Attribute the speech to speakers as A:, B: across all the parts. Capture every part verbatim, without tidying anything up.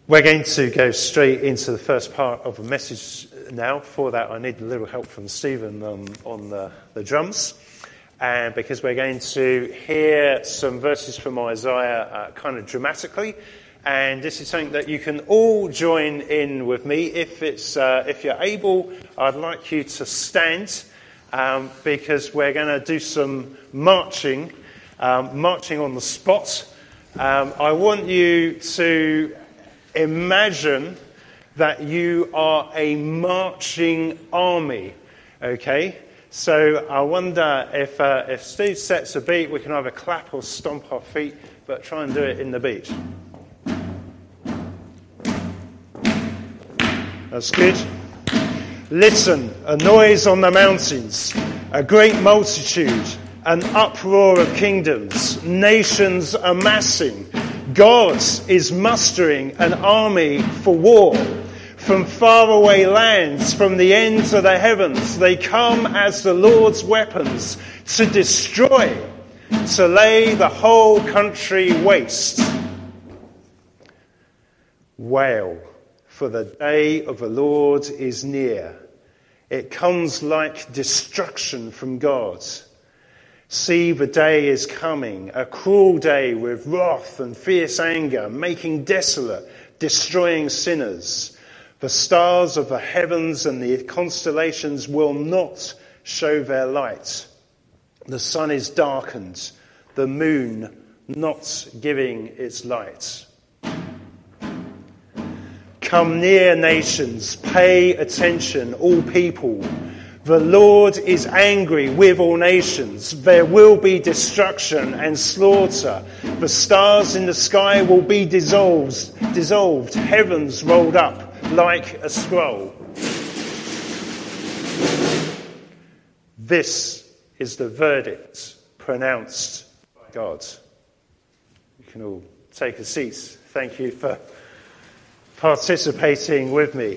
A: We're going to go straight into the first part of the message now. For that, I need a little help from Stephen um, on the, the drums. And because we're going to hear some verses from Isaiah uh, kind of dramatically. And this is something that you can all join in with me. If it's uh, if you're able, I'd like you to stand um, because we're going to do some marching, um, marching on the spot. Um, I want you to imagine that you are a marching army, okay? So I wonder if uh, if Steve sets a beat, we can either clap or stomp our feet, but try and do it in the beat. That's good. Listen, a noise on the mountains, a great multitude, an uproar of kingdoms, nations amassing. God is mustering an army for war. From faraway lands, from the ends of the heavens, they come as the Lord's weapons to destroy, to lay the whole country waste. Wail, for the day of the Lord is near. It comes like destruction from God. See, the day is coming, a cruel day with wrath and fierce anger, making desolate, destroying sinners. The stars of the heavens and the constellations will not show their light. The sun is darkened, the moon not giving its light. Come near, nations, pay attention, all people. The Lord is angry with all nations. There will be destruction and slaughter. The stars in the sky will be dissolved, dissolved, heavens rolled up like a scroll. This is the verdict pronounced by God. You can all take a seat. Thank you for participating with me.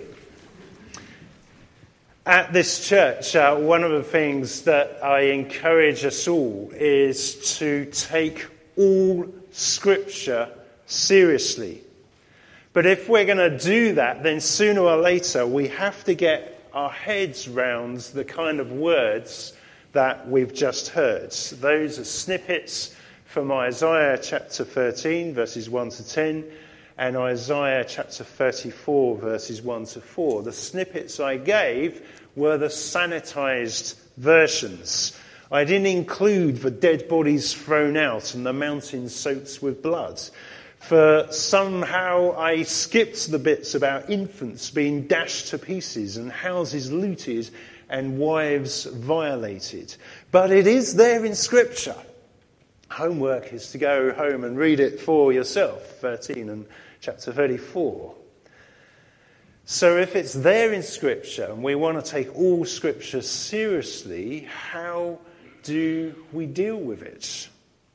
A: At this church, uh, one of the things that I encourage us all is to take all Scripture seriously. But if we're going to do that, then sooner or later we have to get our heads round the kind of words that we've just heard. Those are snippets from Isaiah chapter thirteen, verses one to ten, and Isaiah chapter thirty-four, verses one to four. The snippets I gave were the sanitized versions. I didn't include the dead bodies thrown out and the mountains soaked with blood. For somehow I skipped the bits about infants being dashed to pieces and houses looted and wives violated. But it is there in Scripture. Homework is to go home and read it for yourself, thirteen and chapter thirty-four. So if it's there in Scripture and we want to take all Scripture seriously, how do we deal with it?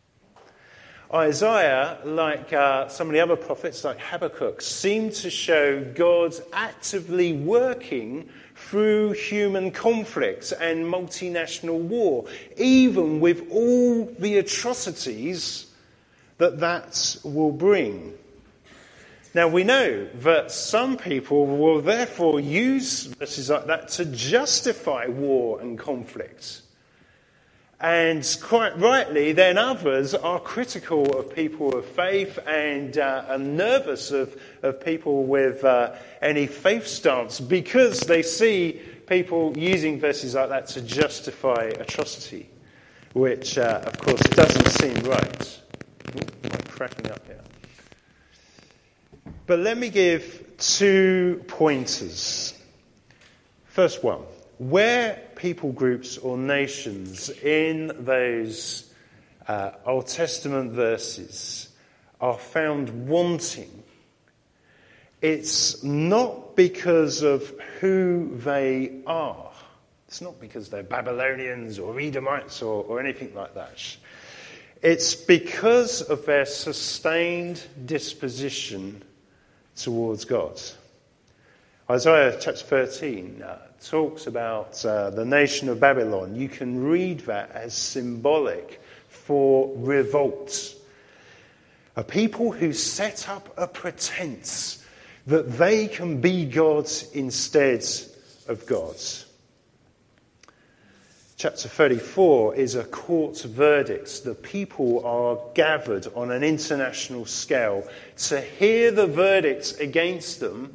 A: Isaiah, like uh, some of the other prophets, like Habakkuk, seem to show God actively working through human conflict and multinational war, even with all the atrocities that that will bring. Now, we know that some people will therefore use verses like that to justify war and conflict. And quite rightly, then others are critical of people of faith and uh, are nervous of, of people with uh, any faith stance because they see people using verses like that to justify atrocity, which, uh, of course, doesn't seem right. Ooh, I'm cracking up here. But let me give two pointers. First one, where people groups or nations in those uh, Old Testament verses are found wanting, it's not because of who they are. It's not because they're Babylonians or Edomites or, or anything like that. It's because of their sustained disposition towards God. Isaiah chapter thirteen uh, talks about uh, the nation of Babylon. You can read that as symbolic for revolt. A people who set up a pretense that they can be gods instead of gods. Chapter thirty-four is a court verdict. The people are gathered on an international scale to hear the verdict against them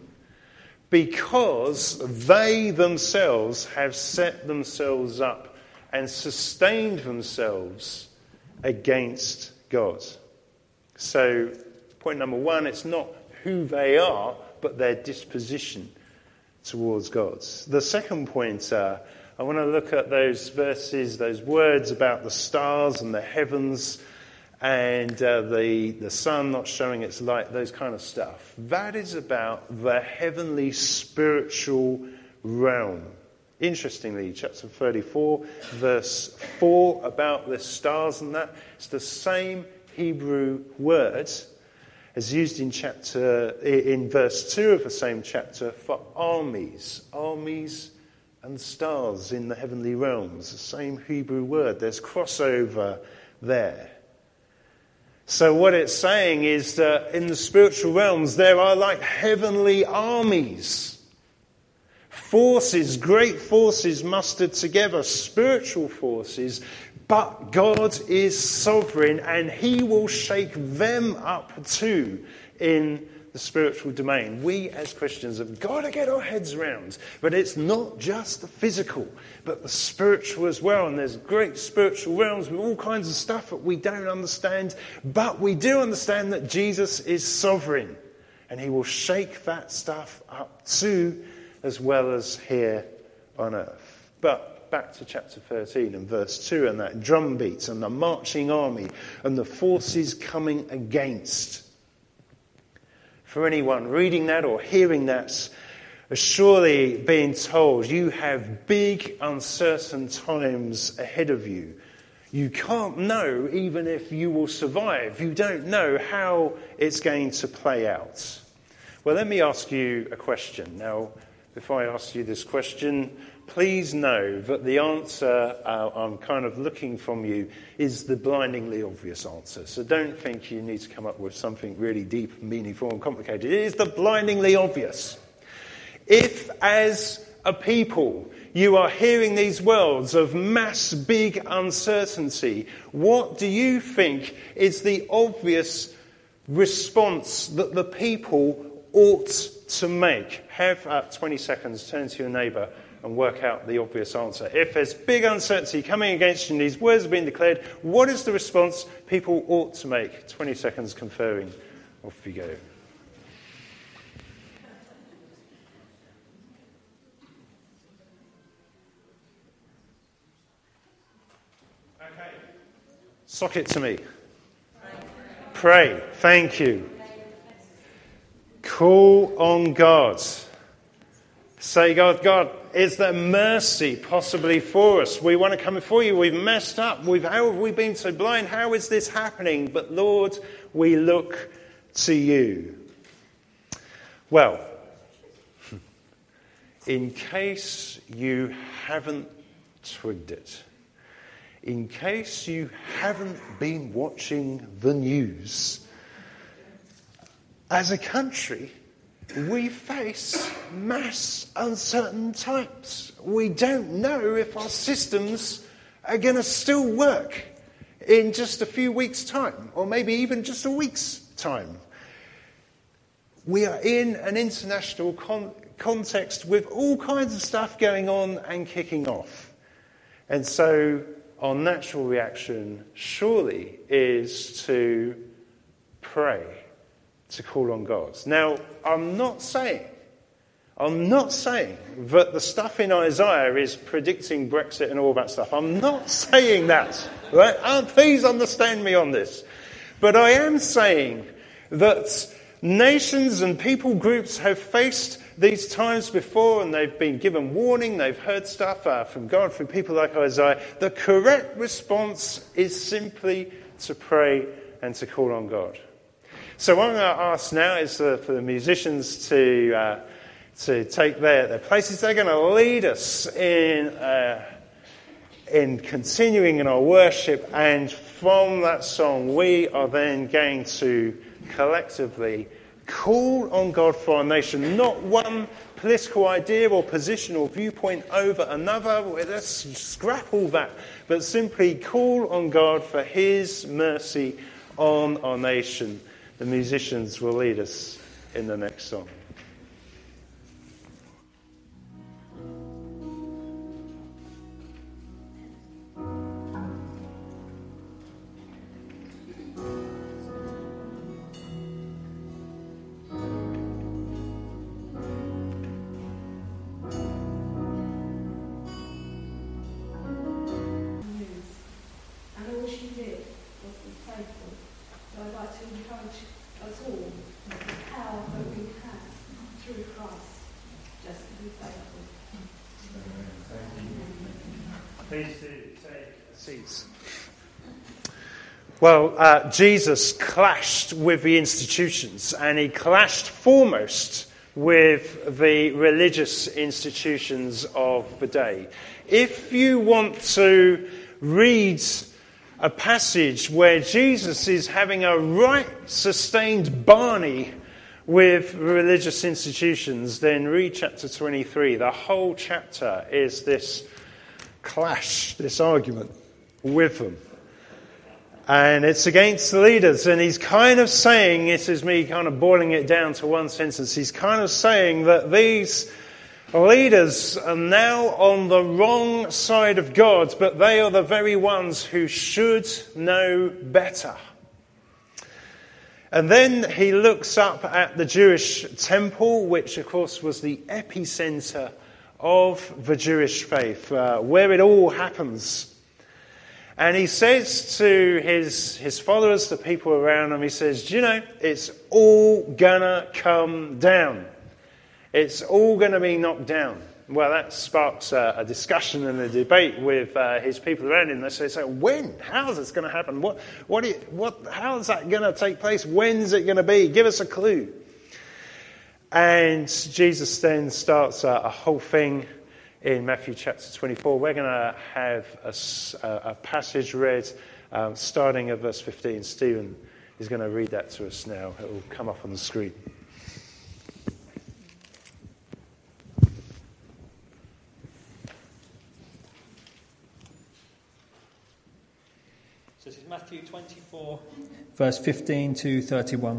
A: because they themselves have set themselves up and sustained themselves against God. So, point number one, it's not who they are, but their disposition towards God. The second point, uh, I want to look at those verses, those words about the stars and the heavens and uh, the, the sun not showing its light, those kind of stuff. That is about the heavenly spiritual realm. Interestingly, chapter thirty-four, verse four, about the stars and that, it's the same Hebrew word as used in chapter in verse two of the same chapter for armies, armies and stars in the heavenly realms, the same Hebrew word. There's crossover there. So what it's saying is that in the spiritual realms there are like heavenly armies, forces, great forces mustered together, spiritual forces, but God is sovereign and he will shake them up too in the spiritual domain. We as Christians have got to get our heads around. But it's not just the physical, but the spiritual as well. And there's great spiritual realms with all kinds of stuff that we don't understand. But we do understand that Jesus is sovereign. And he will shake that stuff up too, as well as here on earth. But back to chapter thirteen and verse two, and that drum beat and the marching army and the forces coming against. For anyone reading that or hearing that, surely being told you have big uncertain times ahead of you. You can't know even if you will survive. You don't know how it's going to play out. Well, let me ask you a question. Now, before I ask you this question, please know that the answer uh, I'm kind of looking from you is the blindingly obvious answer. So don't think you need to come up with something really deep, meaningful and complicated. It is the blindingly obvious. If, as a people, you are hearing these words of mass big uncertainty, what do you think is the obvious response that the people ought to make? Have uh, twenty seconds, turn to your neighbour and work out the obvious answer. If there's big uncertainty coming against you and these words have been declared, what is the response people ought to make? twenty seconds conferring. Off you go. Okay. Sock it to me. Pray. Thank you. Call on God. Say, God, God, is there mercy possibly for us? We want to come before you. We've messed up. We've, how have we been so blind? How is this happening? But Lord, we look to you. Well, in case you haven't twigged it, in case you haven't been watching the news, as a country, we face mass uncertain times. We don't know if our systems are going to still work in just a few weeks' time, or maybe even just a week's time. We are in an international con- context with all kinds of stuff going on and kicking off. And so our natural reaction surely is to pray, to call on God. Now, I'm not saying, I'm not saying that the stuff in Isaiah is predicting Brexit and all that stuff. I'm not saying that, right? Oh, please understand me on this. But I am saying that nations and people groups have faced these times before and they've been given warning, they've heard stuff uh, from God through people like Isaiah. The correct response is simply to pray and to call on God. So what I'm going to ask now is uh, for the musicians to uh, to take their, their places. They're going to lead us in uh, in continuing in our worship, and from that song we are then going to collectively Call on God for our nation, not one political idea or position or viewpoint over another. Let's scrap all that, but simply call on God for his mercy on our nation. The musicians will lead us in the next song. Please do take seats. Well, uh, Jesus clashed with the institutions, and he clashed foremost with the religious institutions of the day. If you want to read a passage where Jesus is having a right sustained Barney with religious institutions, then read chapter twenty-three. The whole chapter is this clash, this argument with them. And it's against the leaders. And he's kind of saying, this is me kind of boiling it down to one sentence, he's kind of saying that these leaders are now on the wrong side of God, but they are the very ones who should know better. And then he looks up at the Jewish temple, which of course was the epicenter of the Jewish faith, uh, where it all happens. And he says to his, his followers, the people around him, he says, do you know, it's all gonna come down. It's all gonna be knocked down. Well, that sparks a, a discussion and a debate with uh, his people around him. They say, so when? How is this going to happen? What, what, you, what, how is that going to take place? When's it going to be? Give us a clue. And Jesus then starts a, a whole thing in Matthew chapter twenty-four. We're going to have a, a passage read um, starting at verse fifteen. Stephen is going to read that to us now. It will come up on the screen.
B: So this is Matthew twenty-four, verse fifteen to thirty-one.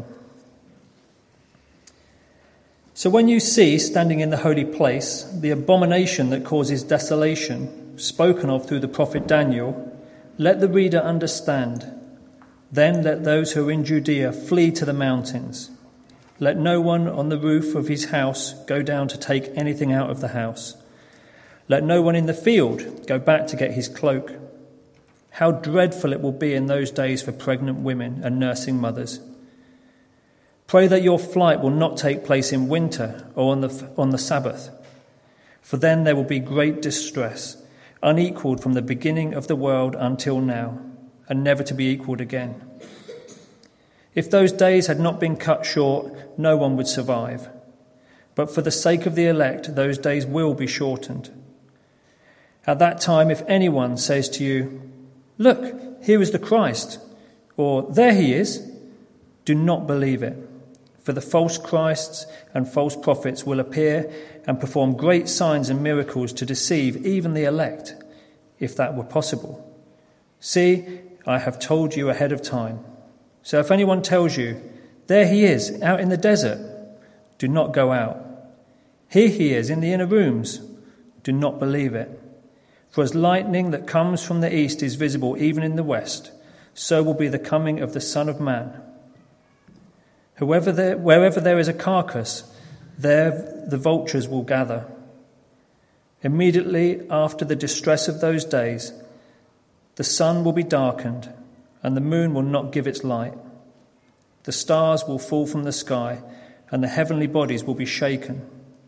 B: So when you see, standing in the holy place, the abomination that causes desolation, spoken of through the prophet Daniel, let the reader understand. Then let those who are in Judea flee to the mountains. Let no one on the roof of his house go down to take anything out of the house. Let no one in the field go back to get his cloak. How dreadful it will be in those days for pregnant women and nursing mothers. Pray that your flight will not take place in winter or on the, on the Sabbath, for then there will be great distress, unequaled from the beginning of the world until now, and never to be equaled again. If those days had not been cut short, no one would survive. But for the sake of the elect, those days will be shortened. At that time, if anyone says to you, "Look, here is the Christ," or "There he is," do not believe it. For the false Christs and false prophets will appear and perform great signs and miracles to deceive even the elect, if that were possible. See, I have told you ahead of time. So if anyone tells you, "There he is, out in the desert," do not go out. "Here he is, in the inner rooms," do not believe it. For as lightning that comes from the east is visible even in the west, so will be the coming of the Son of Man. Whoever there, wherever there is a carcass, there the vultures will gather. Immediately after the distress of those days, the sun will be darkened, and the moon will not give its light. The stars will fall from the sky, and the heavenly bodies will be shaken.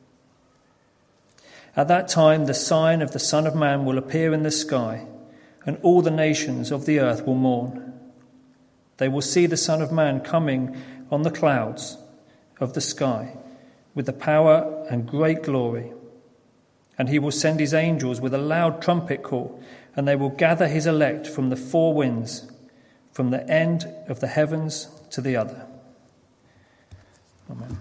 B: At that time, the sign of the Son of Man will appear in the sky, and all the nations of the earth will mourn. They will see the Son of Man coming on the clouds of the sky with the power and great glory. And he will send his angels with a loud trumpet call, and they will gather his elect from the four winds, from the end of the heavens to the other. Amen.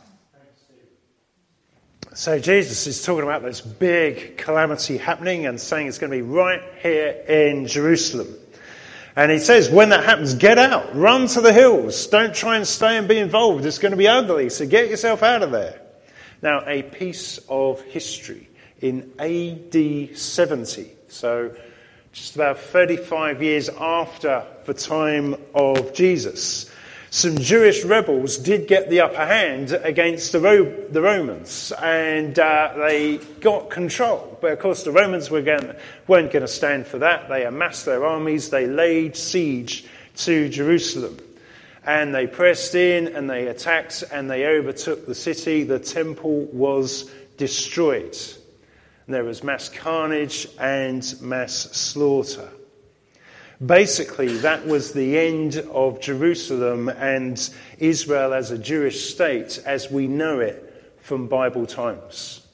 A: So Jesus is talking about this big calamity happening and saying it's going to be right here in Jerusalem. And he says, when that happens, get out, run to the hills. Don't try and stay and be involved. It's going to be ugly, so get yourself out of there. Now, a piece of history in A D seventy, so just about thirty-five years after the time of Jesus, some Jewish rebels did get the upper hand against the, Ro- the Romans, and uh, they got control. But of course, the Romans were going, weren't going to stand for that. They amassed their armies, they laid siege to Jerusalem, and they pressed in and they attacked and they overtook the city. The temple was destroyed. And there was mass carnage and mass slaughter. Basically, that was the end of Jerusalem and Israel as a Jewish state as we know it from Bible times.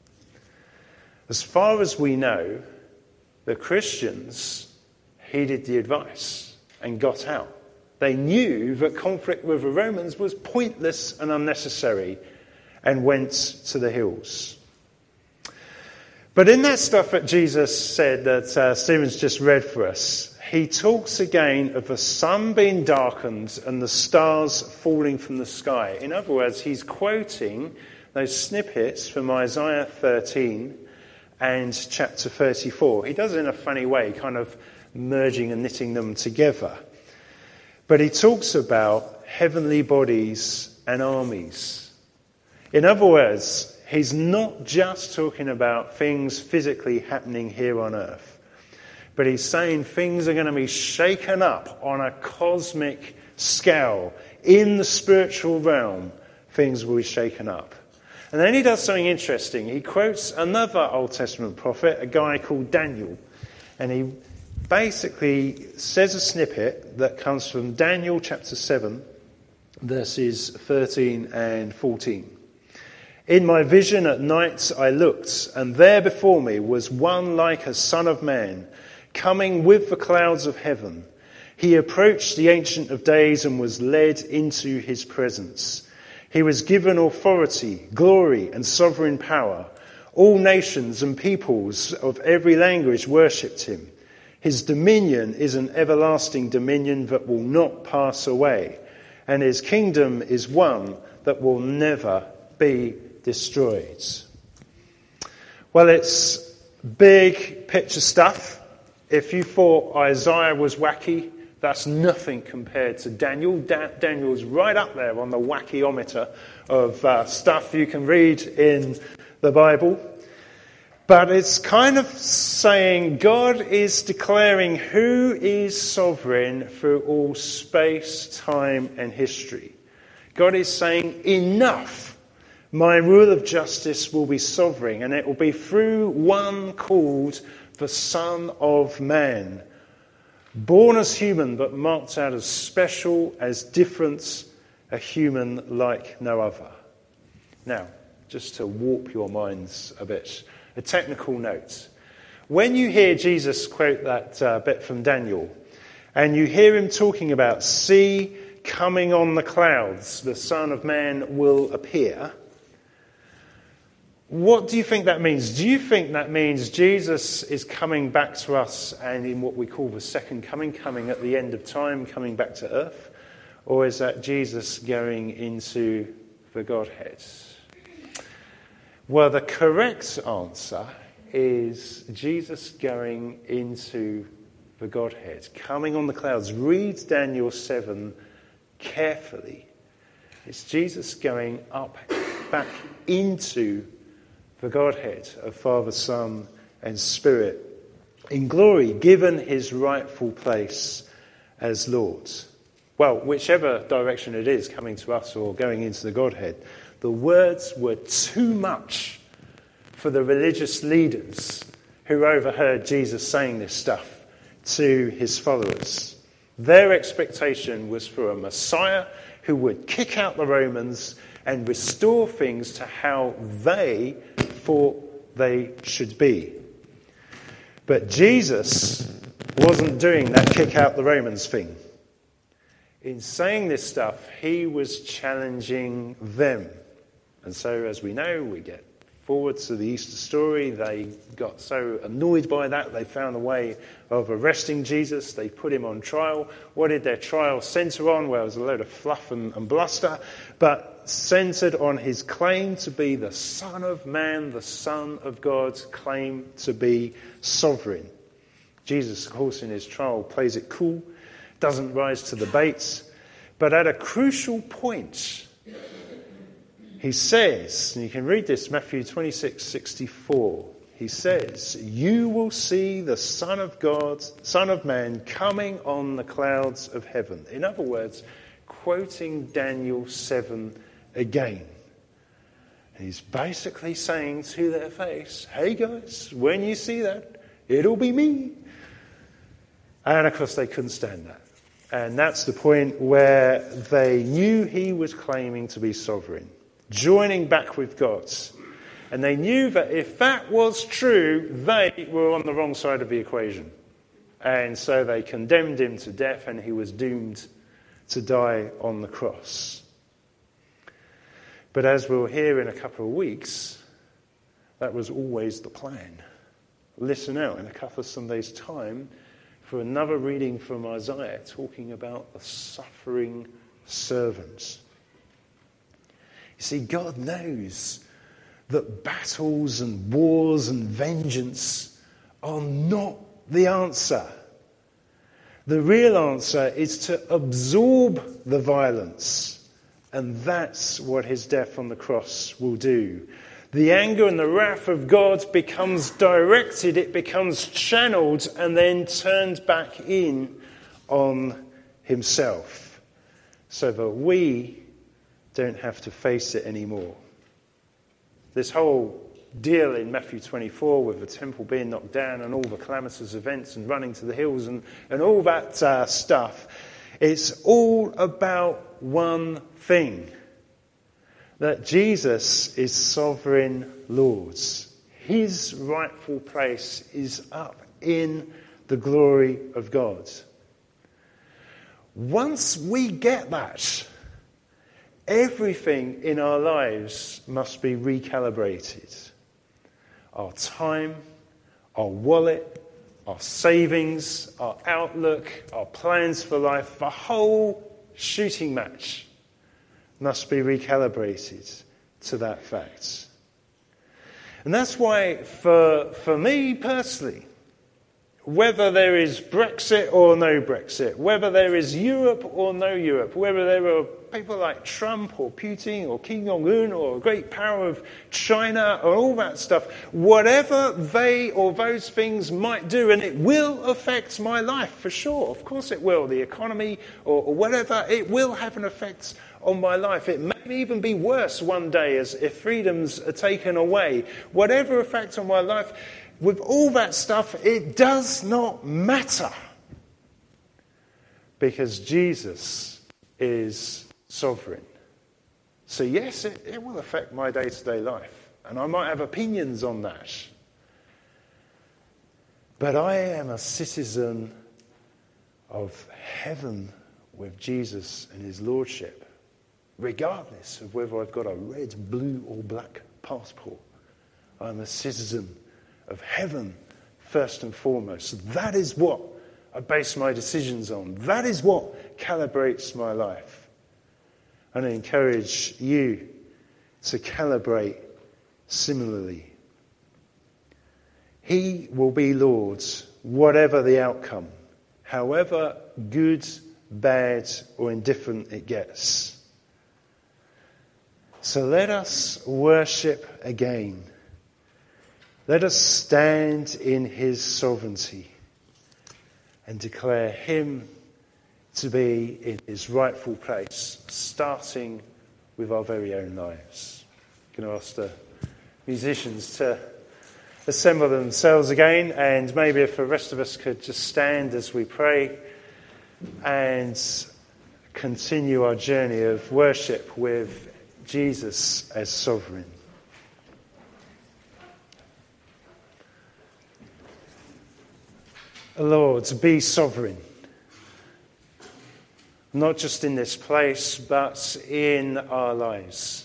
A: As far as we know, the Christians heeded the advice and got out. They knew that conflict with the Romans was pointless and unnecessary and went to the hills. But in that stuff that Jesus said that uh, Stephen's just read for us, he talks again of the sun being darkened and the stars falling from the sky. In other words, he's quoting those snippets from Isaiah thirteen and chapter thirty-four. He does it in a funny way, kind of merging and knitting them together. But he talks about heavenly bodies and armies. In other words, he's not just talking about things physically happening here on earth. But he's saying things are going to be shaken up on a cosmic scale. In the spiritual realm, things will be shaken up. And then he does something interesting. He quotes another Old Testament prophet, a guy called Daniel. And he basically says a snippet that comes from Daniel chapter seven, verses thirteen and fourteen. In my vision at night I looked, and there before me was one like a son of man, coming with the clouds of heaven. He approached the Ancient of Days and was led into his presence. He was given authority, glory, and sovereign power. All nations and peoples of every language worshipped him. His dominion is an everlasting dominion that will not pass away, and his kingdom is one that will never be destroyed. Well, it's big picture stuff. If you thought Isaiah was wacky, that's nothing compared to Daniel. Da- Daniel's right up there on the wackyometer of uh, stuff you can read in the Bible. But it's kind of saying God is declaring who is sovereign through all space, time, and history. God is saying, enough. My rule of justice will be sovereign, and it will be through one called the Son of Man, born as human but marked out as special, as different, a human like no other. Now, just to warp your minds a bit, a technical note. When you hear Jesus quote that uh, bit from Daniel, and you hear him talking about, see, coming on the clouds, the Son of Man will appear, what do you think that means? Do you think that means Jesus is coming back to us and in what we call the second coming, coming at the end of time, coming back to earth? Or is that Jesus going into the Godhead? Well, the correct answer is Jesus going into the Godhead, coming on the clouds. Read Daniel seven carefully. It's Jesus going up, back into the Godhead of Father, Son, and Spirit in glory, given his rightful place as Lord. Well, whichever direction it is, coming to us or going into the Godhead, the words were too much for the religious leaders who overheard Jesus saying this stuff to his followers. Their expectation was for a Messiah who would kick out the Romans and restore things to how they thought they should be. But Jesus wasn't doing that kick out the Romans thing. in saying this stuff, he was challenging them. And so, as we know, we get forward to the Easter story. They got so annoyed by that, they found a way of arresting Jesus. They put him on trial. What did their trial centre on? Well, it was a load of fluff and, and bluster, but centred on his claim to be the Son of Man, the Son of God, claim to be sovereign. Jesus, of course, in his trial plays it cool, doesn't rise to the bait, but at a crucial point, he says, and you can read this, Matthew twenty-six sixty-four. He says, "You will see the Son of God, Son of Man, coming on the clouds of heaven." In other words, quoting Daniel seven again. He's basically saying to their face, "Hey guys, when you see that, it'll be me." And of course they couldn't stand that. And that's the point where they knew he was claiming to be sovereign, joining back with God. And they knew that if that was true, they were on the wrong side of the equation. And so they condemned him to death, and he was doomed to die on the cross. But as we'll hear in a couple of weeks, that was always the plan. Listen out in a couple of Sundays' time for another reading from Isaiah talking about the suffering servant. You see, God knows that battles and wars and vengeance are not the answer. The real answer is to absorb the violence, and that's what his death on the cross will do. The anger and the wrath of God becomes directed, it becomes channeled, and then turned back in on himself, so that we don't have to face it anymore. This whole deal in Matthew twenty-four with the temple being knocked down and all the calamitous events and running to the hills and, and all that uh, stuff, it's all about one thing. That Jesus is sovereign Lord. His rightful place is up in the glory of God. Once we get that, everything in our lives must be recalibrated. Our time, our wallet, our savings, our outlook, our plans for life, the whole shooting match must be recalibrated to that fact. And that's why, for, for me personally, whether there is Brexit or no Brexit, whether there is Europe or no Europe, whether there are people like Trump or Putin or Kim Jong-un or a great power of China or all that stuff, whatever they or those things might do, and it will affect my life for sure. Of course it will. The economy or, or whatever, it will have an effect on my life. It may even be worse one day as if freedoms are taken away. Whatever effect on my life, with all that stuff, it does not matter. Because Jesus is sovereign. So yes, it, it will affect my day-to-day life. And I might have opinions on that. But I am a citizen of heaven with Jesus and his lordship, regardless of whether I've got a red, blue or black passport. I'm a citizen of heaven first and foremost. That is what I base my decisions on. That is what calibrates my life. And I encourage you to calibrate similarly. He will be Lord, whatever the outcome, however good, bad, or indifferent it gets. So let us worship again. Let us stand in his sovereignty and declare him to be in his rightful place, starting with our very own lives. I'm going to ask the musicians to assemble themselves again, and maybe if the rest of us could just stand as we pray and continue our journey of worship with Jesus as sovereign. Lord, be sovereign. not just in this place, but in our lives.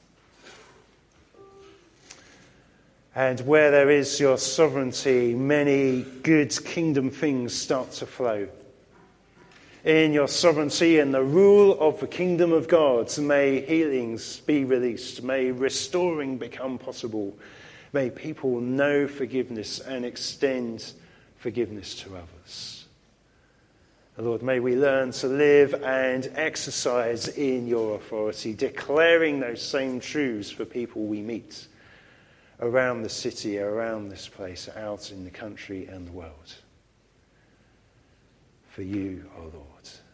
A: And where there is your sovereignty, many good kingdom things start to flow. In your sovereignty and the rule of the kingdom of God, may healings be released, may restoring become possible, may people know forgiveness and extend forgiveness to others. Lord, may we learn to live and exercise in your authority, declaring those same truths for people we meet around the city, around this place, out in the country and the world. For you, O Lord.